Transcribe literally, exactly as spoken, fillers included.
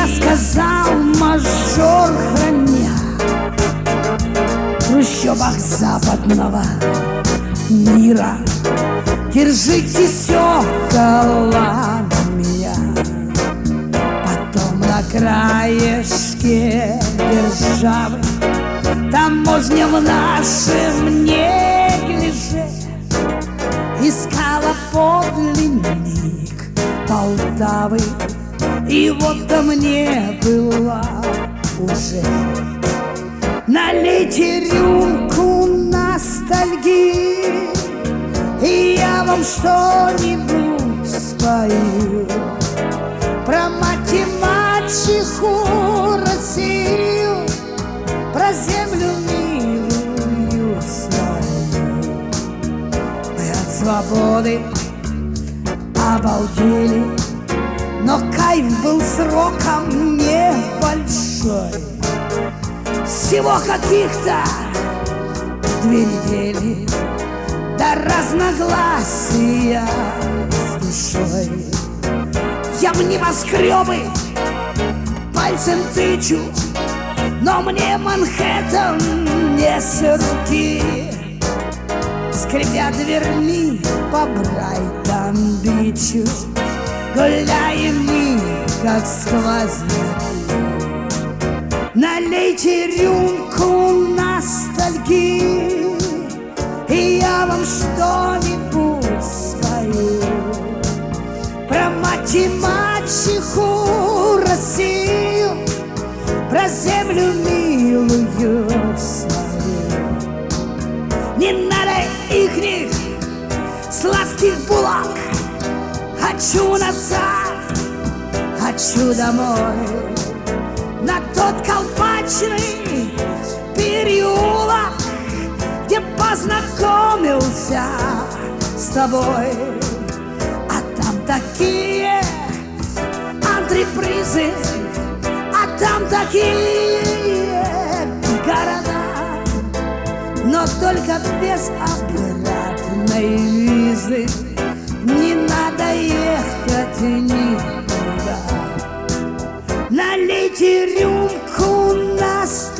сказал мажор, храня в трущобах западного мира: держитесь около меня. Потом на краешке державы таможня в нашем неглиже искала подлинник Полтавы. И вот-то мне была уже. Налейте рюмку ностальгии, и я вам что-нибудь спою про мать и мачеху Россию, про землю милую свою. Мы от свободы обалдели, но кайф был сроком небольшой, всего каких-то две недели, до разногласия с душой. Я в небоскребы пальцем тычу, но мне Манхэттен не с руки. Скрипя дверьми по Брайтон-Бичу, гуляем мы, как сквозняки. Налейте рюмку ностальгии, и я вам что-нибудь спою про мать и мачеху Россию, про землю милую свою. Не надо ихних сладких булок, хочу назад, хочу домой, на тот колпачный переулок, где познакомился с тобой. А там такие антрепризы, а там такие города, но только без обратной визы. Не надо ехать никуда. Налейте рюмку нас